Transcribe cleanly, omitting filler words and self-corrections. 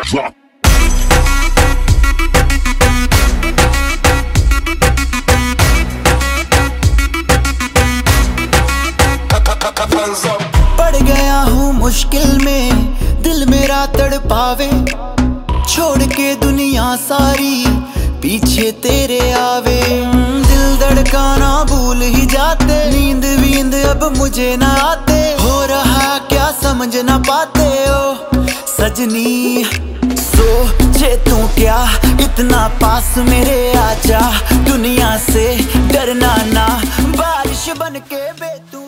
Drop. पड़ गया हूँ मुश्किल में, दिल मेरा तड़पावे, छोड़ के दुनिया सारी पीछे तेरे आवे। दिल धड़काना भूल ही जाते, नींद वींद अब मुझे ना आते, हो रहा क्या समझ ना पाते ओ सजनी। सोचे तू क्या इतना पास मेरे आजा, दुनिया से डरना ना, बारिश बन के बे तू